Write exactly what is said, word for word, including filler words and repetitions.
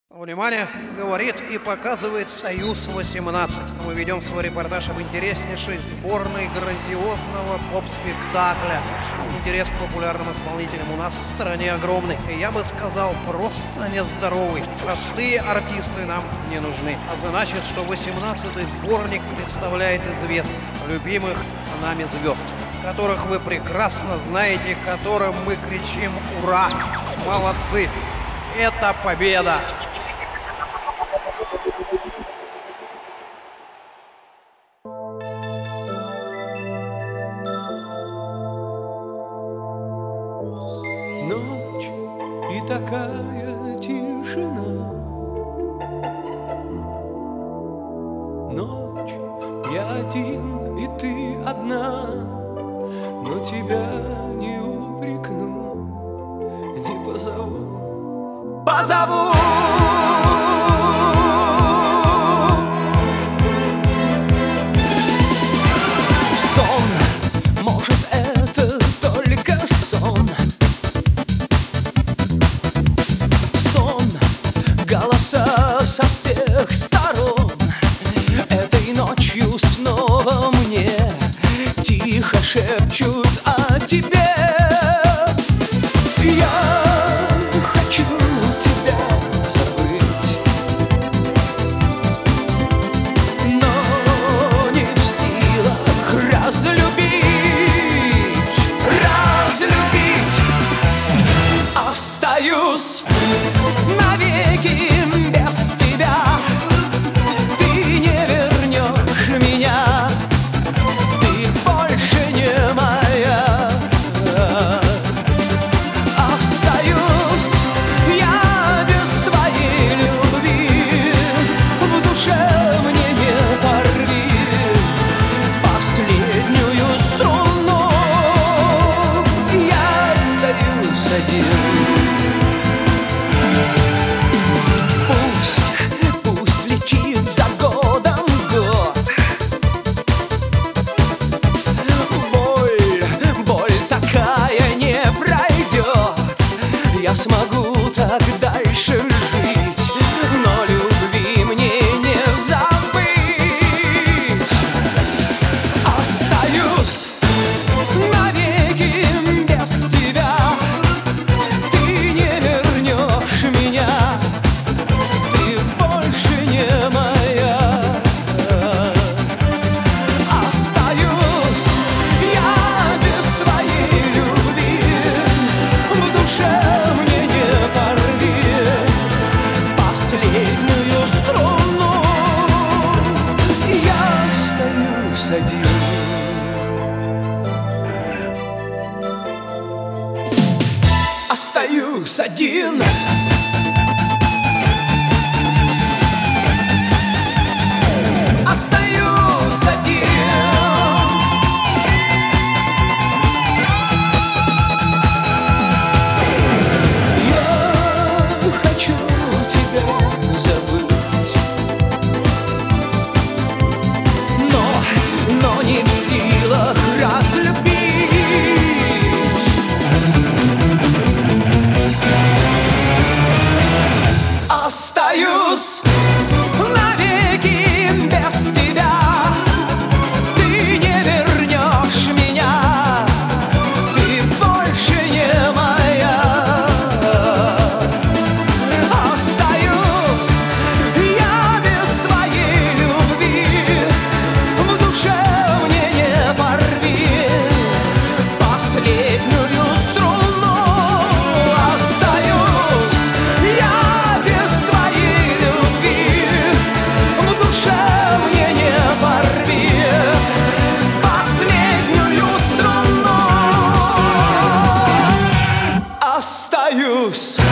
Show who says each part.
Speaker 1: Внимание! Говорит и показывает Союз восемнадцать. Мы ведем свой репортаж об интереснейшей сборной грандиозного поп-спектакля. Интерес к популярным исполнителям у нас в стране огромный. И я бы сказал, просто нездоровый. Простые артисты нам не нужны. А значит, что восемнадцатый сборник представляет известных, любимых нами звезд, которых вы прекрасно знаете, которым мы кричим «Ура!». Молодцы! Это победа!
Speaker 2: Ночь и такая тишина. Ночь, я один, и ты одна. Но тебя не упрекну, не позову. Позову! Сон, может, это только сон. Голоса со всех сторон. Этой ночью снова мне тихо шепчут о тебе. Я хочу тебя забыть, но не в силах разлюбить. Разлюбить. Остаюсь навеки без тебя. Ты не вернешь меня, ты больше не моя. Остаюсь я без твоей любви. В душе мне не порви последнюю струну. Я остаюсь один. Я смогу так дальше жить, но любви мне не забыть. Остаюсь навеки без тебя. Ты не вернешь меня, ты больше не моя. Остаюсь я без твоей любви. В душе последнюю струну. Я остаюсь один. Остаюсь один. Остаюсь один. Но не в силах разлюбить. Остаюсь навеки без тебя. Ты не вернешь меня, ты больше не моя. Остаюсь я без твоей любви. В душе мне не порви последнюю струну. Остаюсь я без твоей любви. В душе мне не порви последнюю струну. Остаюсь.